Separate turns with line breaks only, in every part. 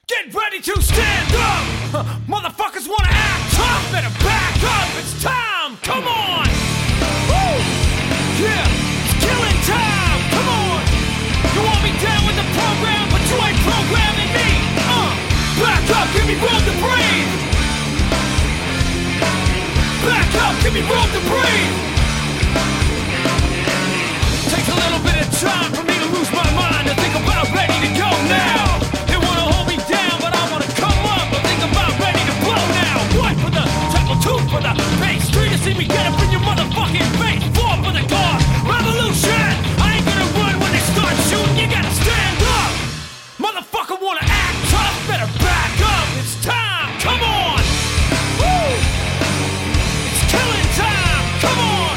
Get ready to stand up! Motherfuckers wanna act tough, better back up, it's time, come on! Woo! Yeah, it's killing time, come on! You want me down with the program, but you ain't programming me! Back up, give me room to breathe! Back up, give me room to breathe! Takes a little bit of time for me to lose my mind, to think about ready to go now! They wanna hold me down, but I wanna come up, but think about ready to blow now! One for the treble, two for the bass, three to see me get up in your motherfucking face, four for the cause, revolution! I ain't gonna run when they start shooting, you gotta stand up! Motherfucker wanna act tough, better back up, it's time, come on! Woo! It's killing time, come on!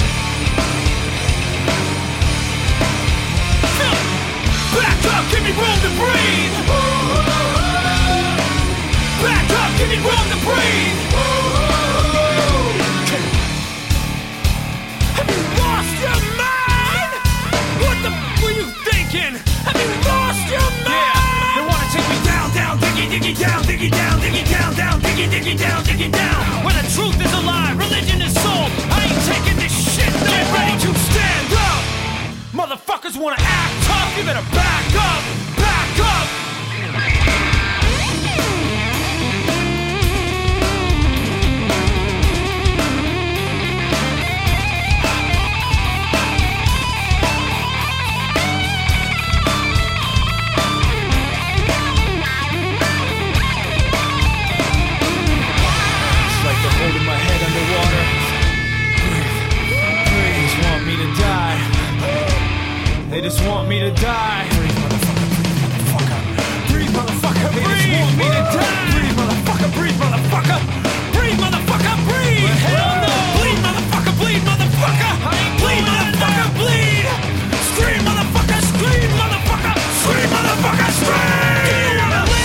Feel it! Back up, give me room to breathe! Back up, give me room to breathe! Have you lost your mind? What the were you thinking? Have you lost your mind? Yeah, they wanna take me down, down, diggy, diggy, down, diggy, down, diggy, down, down, diggy, diggy, down, diggy, down. When the truth is a lie, religion is sold. I ain't taking this shit. Get ready to stand up. Motherfuckers wanna act tough. You better back up, back up. Holding my head underwater. Breathe. They just want me to die. They just want me to die. Breathe, motherfucker. Breathe, motherfucker. Breathe, motherfucker. They just want me to die. Breathe, motherfucker. Breathe, motherfucker. Breathe, motherfucker. Breathe. Well, hell no. Bleed, motherfucker. Bleed, motherfucker. Bleed, motherfucker. Bleed. Scream, motherfucker. Scream, motherfucker. Scream, motherfucker. Scream. Do you wanna live?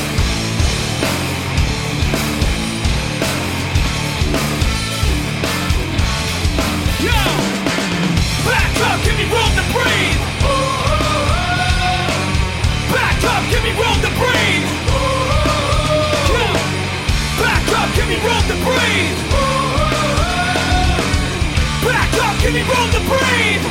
Yo! Back up, give me room to breathe! Back up, give me room to breathe! Yo! Back up, give me room to breathe! Back up, give me room to breathe!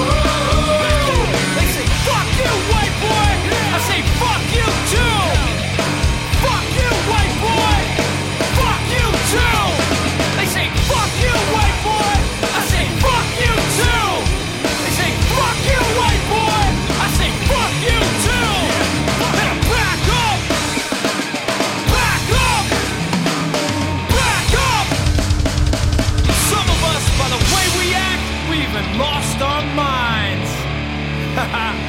They say, fuck you, white boy! I say, fuck you too! Fuck you, white boy! Fuck you too! They say, fuck you, white boy! I say, fuck you too! They say, fuck you, white boy! I say, fuck you too! Better back up! Back up! Back up! Some of us, by the way we act, we even lost our minds! Haha!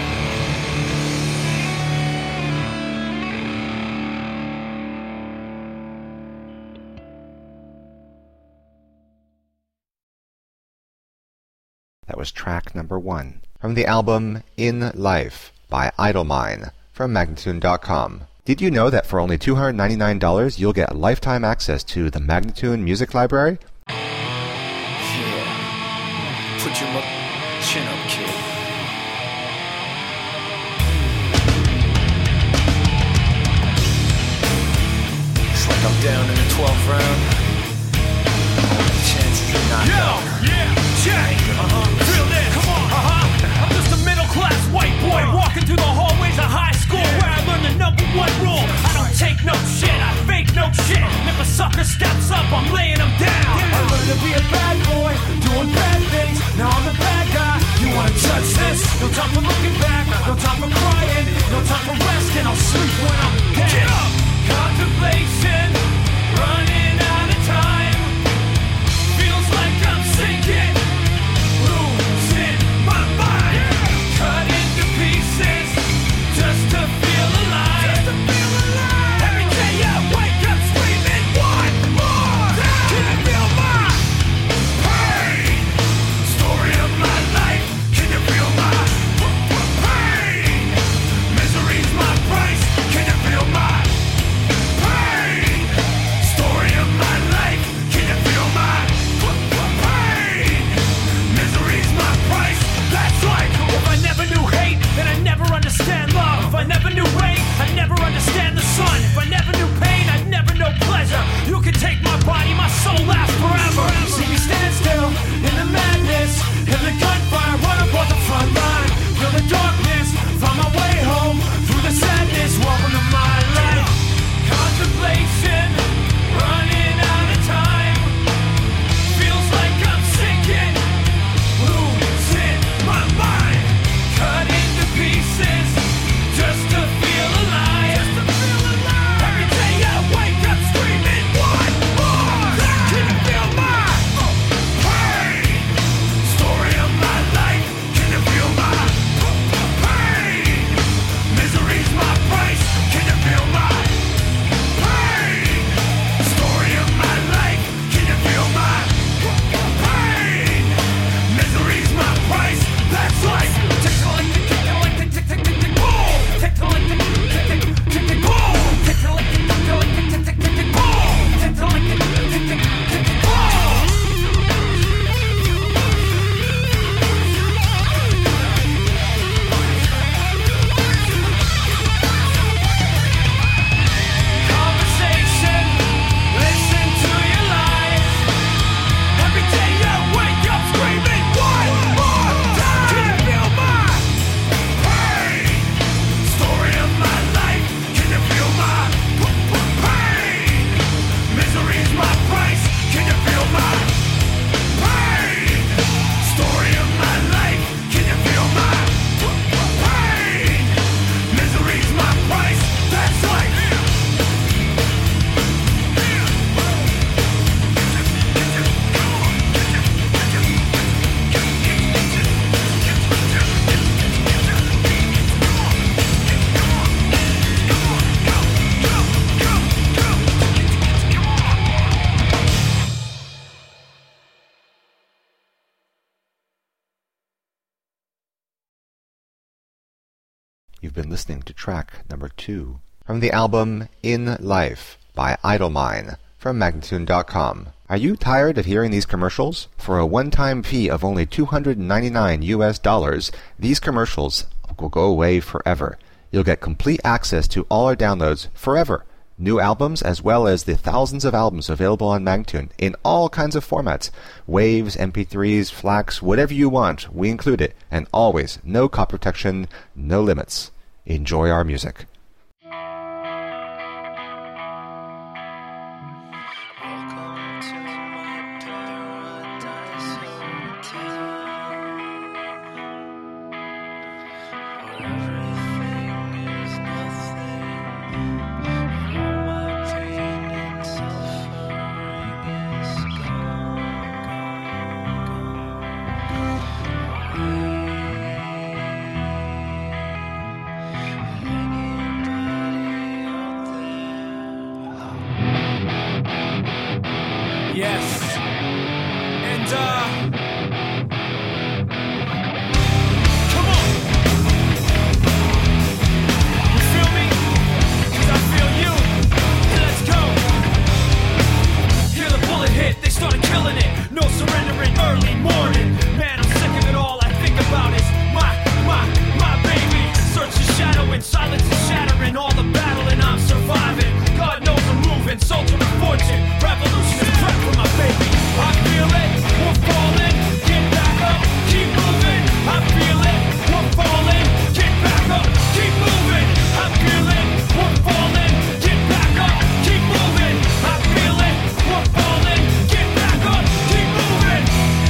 That was track number 1 from the album In Life by Idlemine from Magnatune.com. Did you know that for only $299 you'll get lifetime access to the Magnatune Music Library?
Yeah. Put your chin up, kid. It's like I'm down in the 12th round. Chances are not down. Yeah, check. Feel this. Come on. I'm just a middle-class white boy walking through the hallways of high school where I learned the number one rule. I don't take no shit. I fake no shit. If a sucker steps up, I'm laying him down. I learned to be a bad boy, doing bad things. Now I'm the bad guy. You wanna judge this? No time for looking back. No time for crying. No time for resting. I'll sleep when I'm dead. Get up. Contemplation. Running out of time. Feels like I'm sinking. Losing my mind. Cut into pieces. Just to feel alive. Every day I wake up screaming, one more time. Can I feel my
You've been listening to track number 2 from the album In Life by Idlemine from Magnatune.com. Are you tired of hearing these commercials? For a one-time fee of only $299, these commercials will go away forever. You'll get complete access to all our downloads forever. New albums as well as the thousands of albums available on Magnatune in all kinds of formats. Waves, MP3s, FLACs, whatever you want, we include it. And always, no copy protection, no limits. Enjoy our music.
Yes. And, come on. You feel me? 'Cause I feel you. Let's go. Hear the bullet hit, they started killing it. No surrendering, early morning. Man, I'm sick of it all. I think about is my baby. Search the shadow and silence is shattering. All the battling, I'm surviving. God knows I'm moving. Soldier of fortune. Revolution is prep for my baby. I feel it, we're falling. Get back up, keep moving. I feel it, we're falling. Get back up, keep moving. I feel it, we're falling. Get back up, keep moving. I feel it, we're falling. Get back up, keep moving.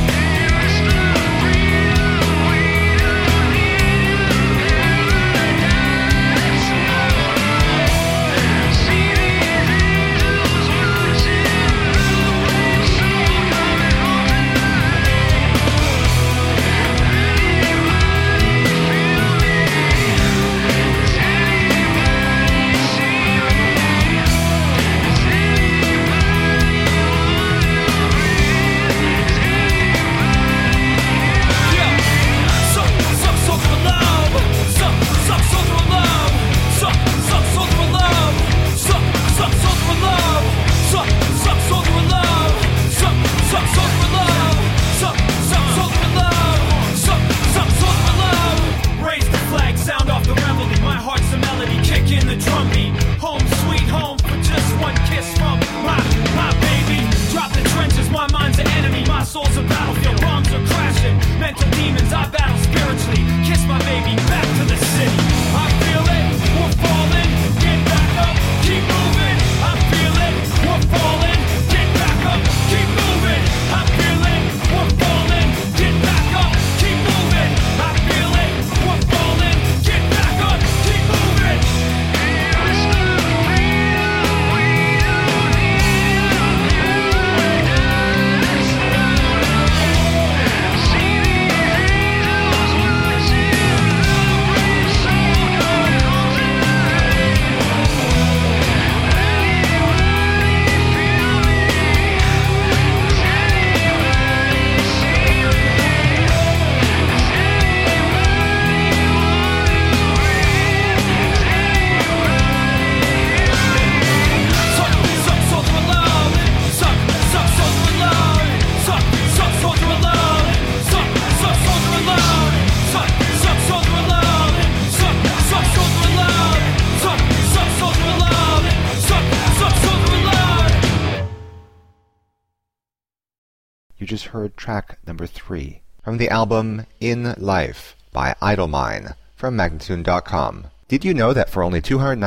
You just heard track number 3 from the album In Life by Idlemine from Magnatune.com. Did you know that for only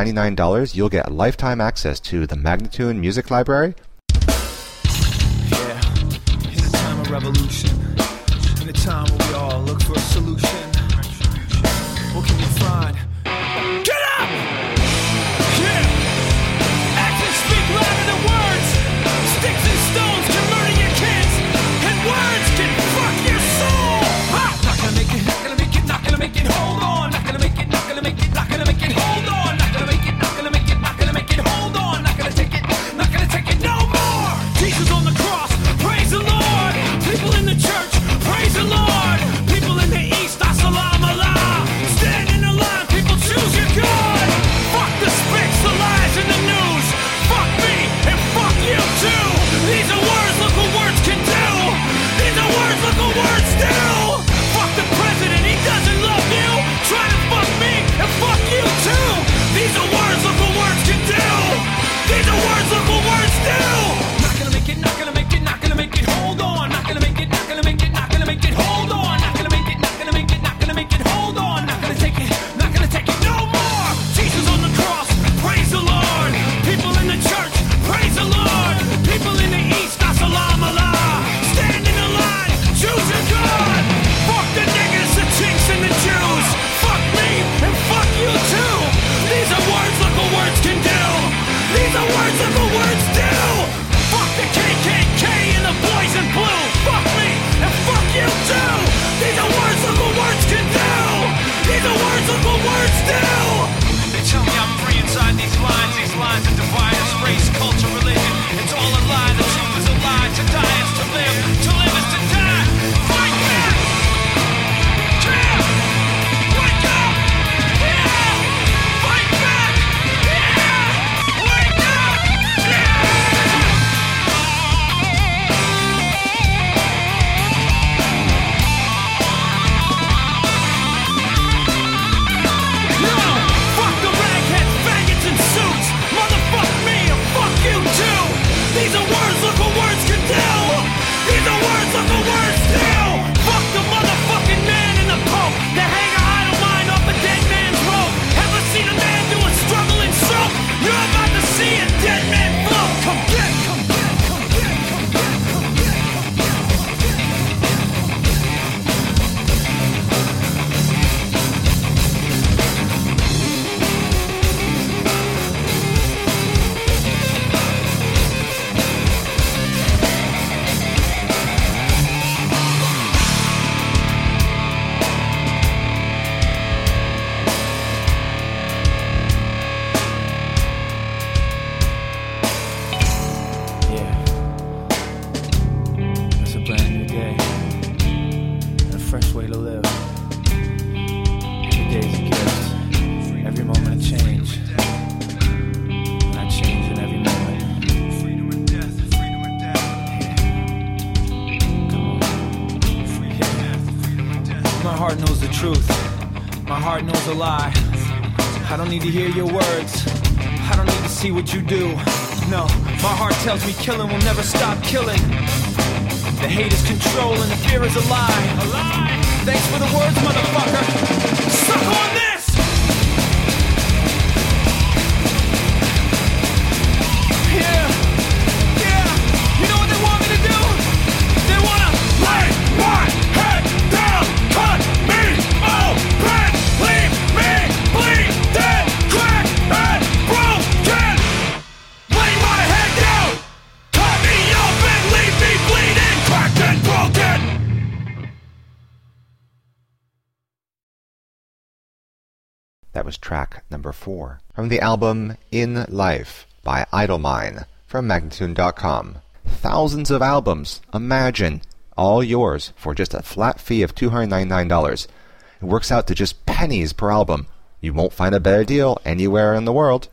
$299 you'll get lifetime access to the Magnatune Music Library?
Yeah, in a time of revolution, in a time where we all look for a solution, what can you find? Get up! Yeah! Actions speak louder than words. Sticks and stones can murder your kids, and words can fuck your soul. Not gonna make it, not gonna make it, not gonna make it. Hold on, not gonna make it, not gonna make it, not gonna make it. Hold on, not gonna make it, not gonna make it, not gonna make it. Hold on, not gonna take it, not gonna take it no more. Jesus on the cross, praise the Lord. People in the church, praise the Lord. People in the east, assalamu alaikum. Stand in the line, people truth. My heart knows a lie. I don't need to hear your words. I don't need to see what you do. No, my heart tells me killing will never stop killing. The hate is control and the fear is a lie. A lie. Thanks for the words, motherfucker. Suck on this! Yeah. Yeah. You know what they want me to do? They wanna lay my head down, cut me open, leave me bleeding, cracked and broken. Lay my head down, cut me open, leave me bleeding, cracked and broken.
That was track number 4 from the album In Life by Idlemine from Magnatune.com. Thousands of albums, imagine, all yours for just a flat fee of $299. It works out to just pennies per album. You won't find a better deal anywhere in the world.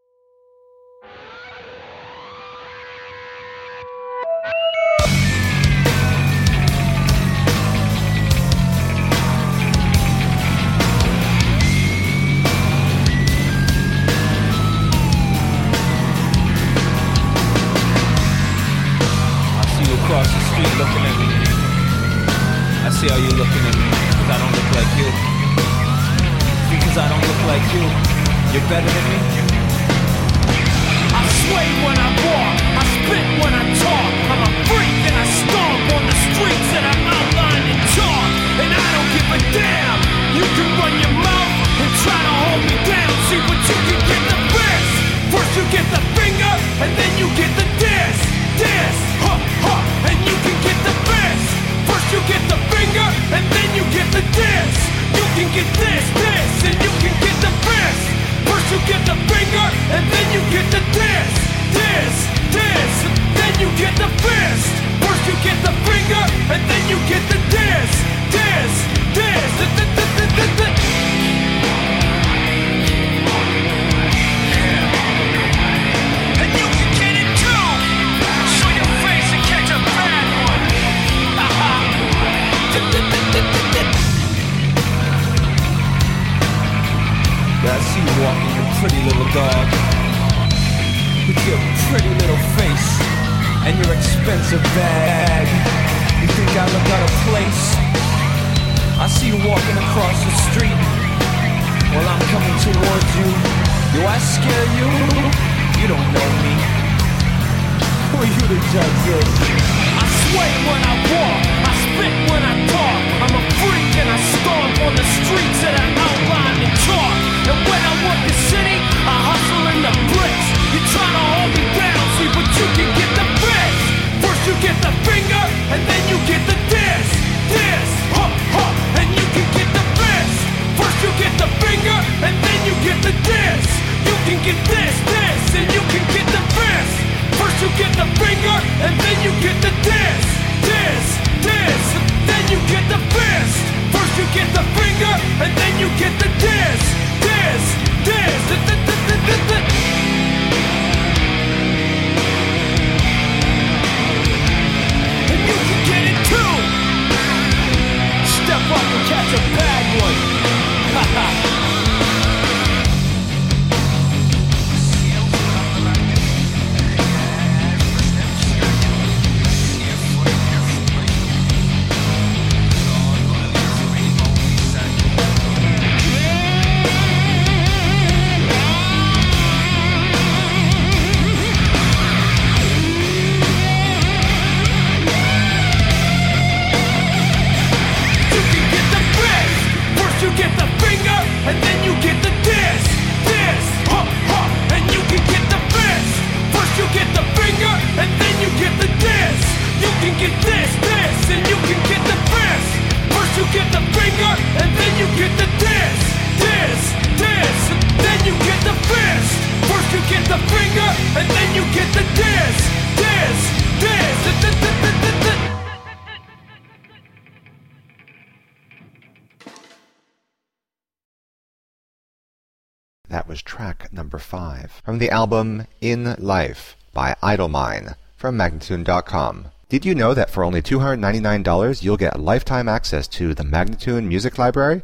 Across the street looking at me. I see how you're looking at me, because I don't look like you. Because I don't look like you, you're better than me. I sway when I walk, I spit when I talk. I'm a freak and I stomp on the streets that I outline and chalk. And I don't give a damn. You can run your mouth and try to hold me down. See, but you can get the fist. First you get the finger, and then you get the diss. And you can get the fist. First you get the finger, and then you get the diss. You can get this, and you can get the fist. First you get the finger, and then you get the diss. Then you get the fist. First you get the finger, and then you get the diss. And you can get it too. Show your face and catch a bad one. Yeah, I see you walking your pretty little dog with your pretty little face and your expensive bag. You think I look out of place? I see you walking across the street while I'm coming towards you. Do I scare you? You don't know me. Who are you to judge it? I sway when I walk, I spit when I talk. I'm a freak and I stomp on the streets that I outline and chalk. And when I work the city, I hustle in the bricks. You try to hold me down, see, but you can get the fist. First you get the finger, and then you get the diss. And you can get the fist. First you get the finger, and then you get the diss. You can get this, and you can get the fist. First you get the finger, and then you get the diss. Then you get the fist. First you get the finger, and then you get the diss. And you can get it too. Step up and catch a bad one.
That was track number 5 from the album In Life by Idlemine from Magnatune.com. Did you know that for only $299 you'll get lifetime access to the Magnatune Music Library?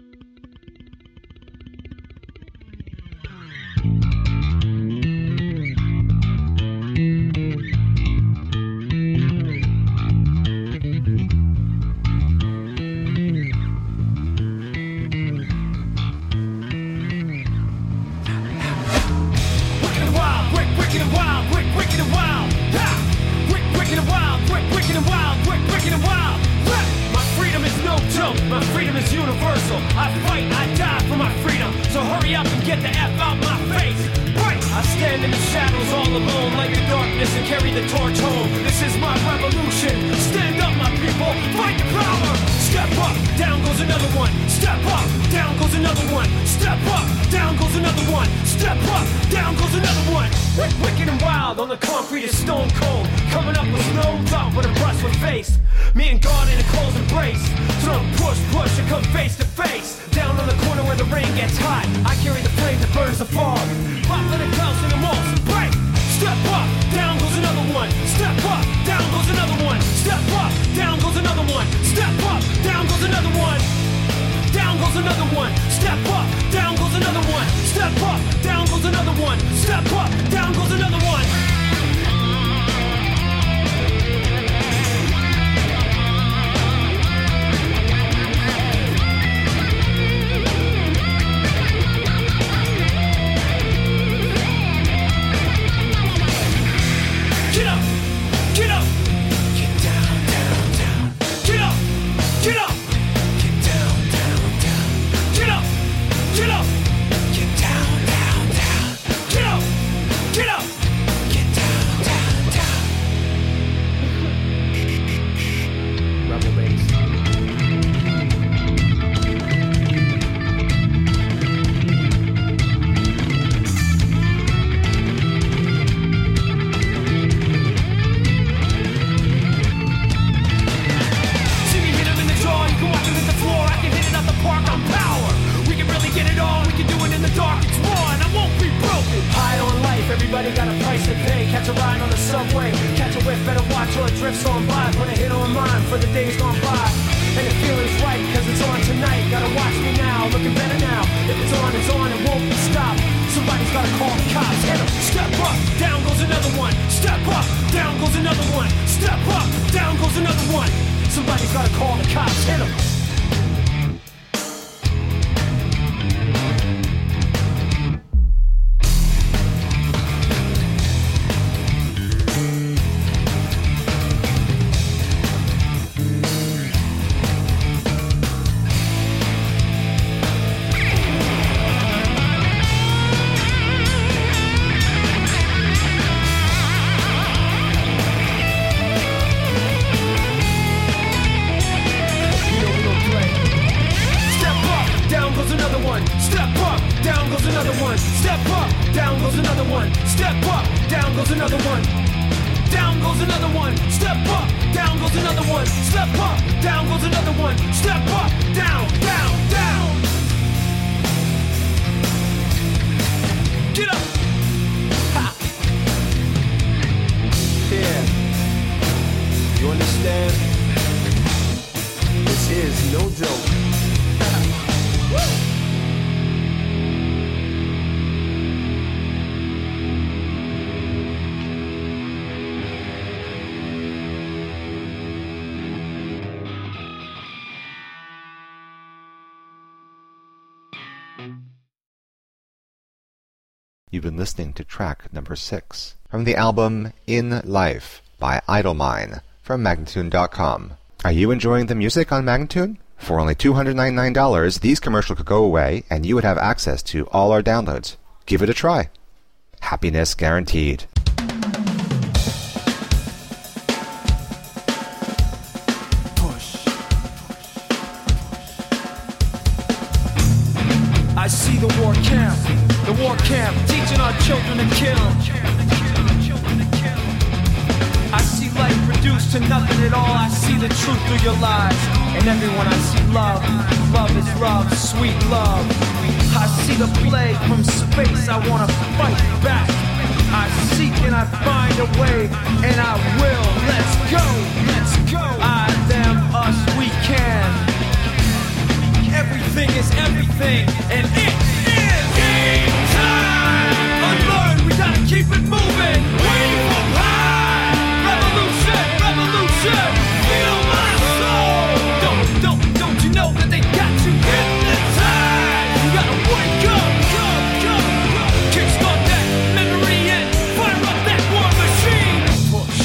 My freedom is universal. I fight, I die for my freedom. So hurry up and get the F out my face. Right! I stand in the shadows all alone, like the darkness, and carry the torch home. This is my revolution. Stand up, my people. Fight the power. Step up, down goes another one. Step up, down goes another one. Step up, down goes another one. Step up, down goes another one. Wicked and wild on the concrete is stone cold. Coming up with no doubt, but a brush with face. Me and God in a close embrace. So don't push, and come face to face. Down on the corner where the rain gets hot, I carry the flame that burns the fog. Pop for the clouds in the malls and break. Step up, down goes another one. Step up, down goes another one. Step up, down goes another one. Step up, down goes another one. Down goes another one. Step up, down goes another one. Step up, down goes another one. Step up, down goes another one. Get up, get up, get down, down, down. Get up, get up. Get up, get up, get down, down, down. Get up, get up, get down, down, down. Rebel bass. See me hit him in the jaw, you can watch him hit the floor. I can hit it out the park on power. We can really get it on, we can do it in the dark, it's war, and I won't be broken. High on life, everybody got a price to pay. Catch a ride on the subway, catch a whiff, better watch or it drifts on by. Put a hit on mine for the days gone by. And the feeling's right, cause it's on tonight. Gotta watch me now, looking better now. If it's on, it won't be stopped. Somebody's gotta call the cops, hit 'em. Step up, down goes another one. Step up, down goes another one. Step up, down goes another one. Somebody's gotta call the cops, hit 'em.
You've been listening to track number 6 from the album In Life by Idlemine from Magnatune.com. Are you enjoying the music on Magnatune? For only $299, these commercials could go away and you would have access to all our downloads. Give it a try. Happiness guaranteed.
I see the war camp, teaching our children to kill. I see life reduced to nothing at all. I see the truth through your lies. And everyone I see love. Love is love, sweet love. I see the plague from space. I wanna fight back. I seek and I find find a way, and I will. Let's go, let's go. I, them, us, we can. Everything is everything, and it is game time. Unlearn, we gotta keep it moving. Wave up high. Revolution, revolution. Feel my soul. Don't you know that they got you hypnotized? You gotta wake up, go. Kickstart that memory and fire up that war machine. Push.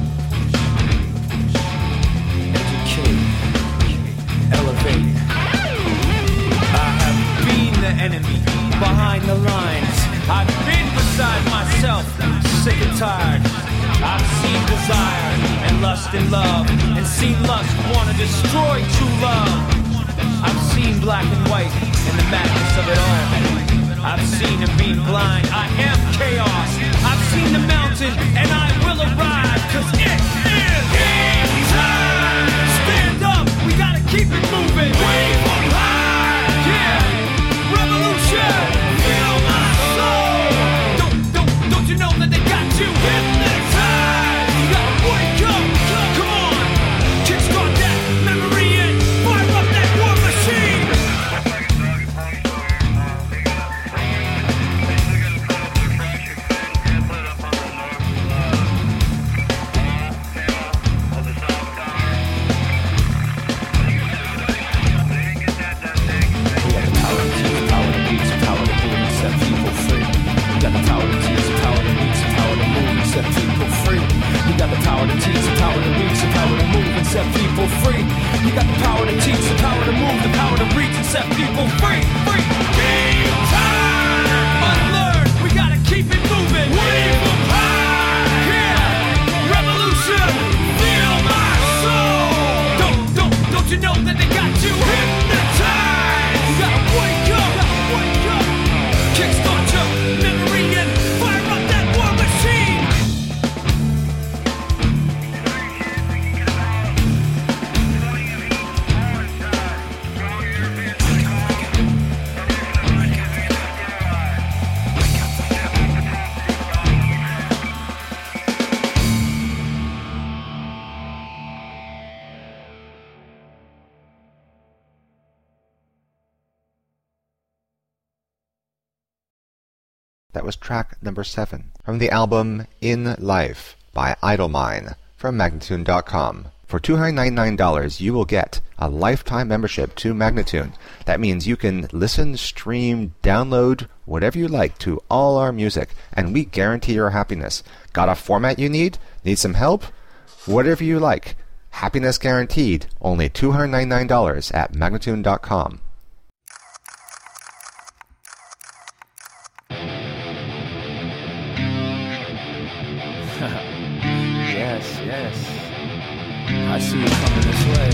Educate. Elevate. I have been the enemy behind the lines. I've been beside myself, sick and tired. I've seen desire and lust and love, and seen lust wanna destroy true love. I've seen black and white and the madness of it all. I've seen him being blind. I am chaos. I've seen the mountain and I will arrive, 'cause it is game time. Stand up, we gotta keep it moving. Wave up high, yeah. Revolution, feel my soul. Don't you know that they got you hypnotized? You gotta wake up, come on. Kickstart that memory and fire up that war machine. Set people free. You got the power to teach, the power to move, the power to reach and set people free. Free. Game time. Unlearn. We gotta keep it moving. Wave up high. Yeah. Revolution. Feel my soul. Don't you know that they got you hypnotized? You gotta wake up. Kickstart your memory and fire up that war machine.
That was track number 7 from the album In Life by Idlemine from Magnatune.com. For $299, you will get a lifetime membership to Magnatune. That means you can listen, stream, download, whatever you like to all our music, and we guarantee your happiness. Got a format you need? Need some help? Whatever you like. Happiness guaranteed. Only $299 at Magnatune.com.
Yes. I see you coming this way.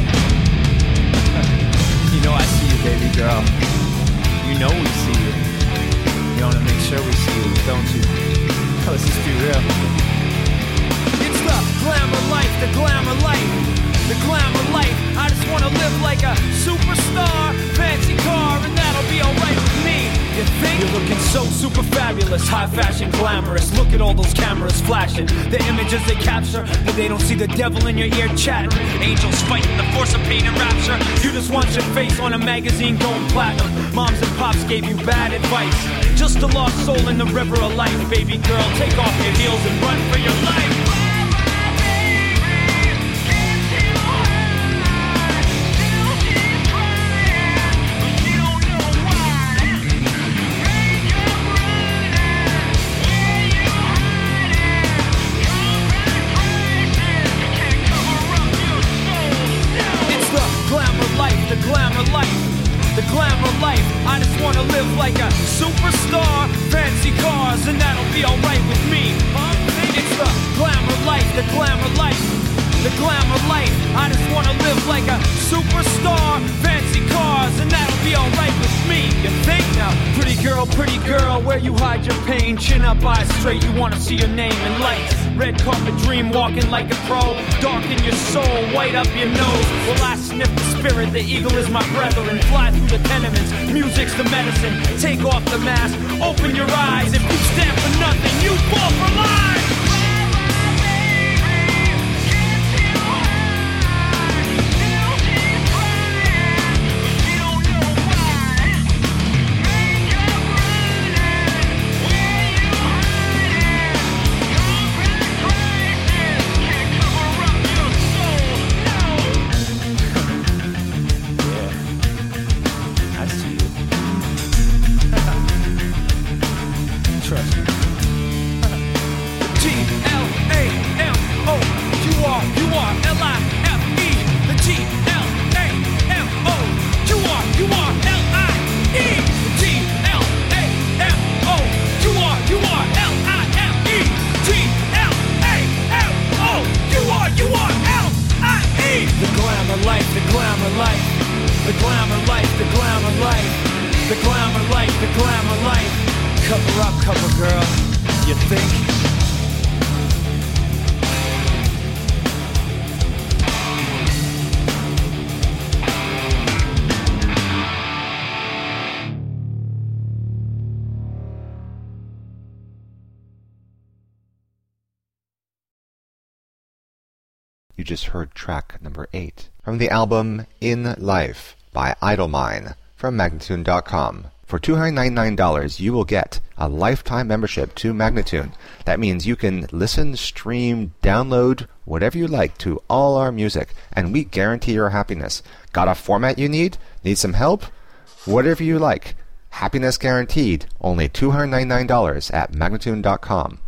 You know I see you, baby girl. You know we see you. You wanna make sure we see you, don't you? Let's just be real. It's the glamour life, the glamour life, the glamour life. I just wanna live like a superstar, fancy car, and that'll be alright with me. You think? You're looking so super fabulous, high fashion, glamorous. Look at all those cameras flashing, the images they capture, but they don't see the devil in your ear chatting. Angels fighting the force of pain and rapture. You just want your face on a magazine going platinum. Moms and pops gave you bad advice. Just a lost soul in the river of life. Baby girl, take off your heels and run for your life. The glamour life, I just wanna live like a superstar, fancy cars, and that'll be alright with me. It's the glamour life, the glamour life, the glamour life. I just wanna live like a superstar, fancy cars, and that'll be alright with me. You think now, pretty girl, where you hide your pain? Chin up, eyes straight, you wanna see your name in lights. Red carpet dream, walking like a pro. Dark in your soul, white up your nose. Well, I sniff the spirit, the eagle is my brethren. Fly through the tenements, music's the medicine. Take off the mask, open your eyes. If you stand for nothing, you fall for lies.
You just heard track number 8 from the album In Life by Idlemine from Magnatune.com. For $299, you will get a lifetime membership to Magnatune. That means you can listen, stream, download, whatever you like to all our music, and we guarantee your happiness. Got a format you need? Need some help? Whatever you like. Happiness guaranteed. Only $299 at Magnatune.com.